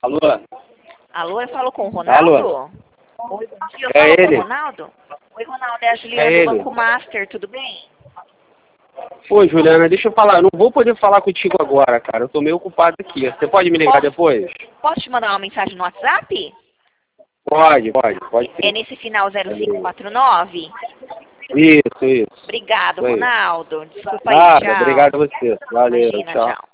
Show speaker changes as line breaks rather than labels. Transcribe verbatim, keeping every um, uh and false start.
Alô?
Alô, eu falo com o Ronaldo?
Alô?
Oi, bom dia, eu
É
falo com
ele.
o Ronaldo? Oi, Ronaldo, é a Juliana
É
do
ele.
Banco Master, tudo bem?
Pô, Juliana, deixa eu falar. Eu não vou poder falar contigo agora, cara. Eu tô meio ocupado aqui. Você pode me ligar
Posso,
depois?
posso te mandar uma mensagem no WhatsApp?
Pode, pode. Pode
É
sim.
nesse final zero cinco quatro nove?
Isso, isso.
Obrigado,
Isso aí.
Ronaldo. Desculpa aí,
Nada,
tchau.
obrigado a você. Valeu,
Imagina,
tchau.
tchau.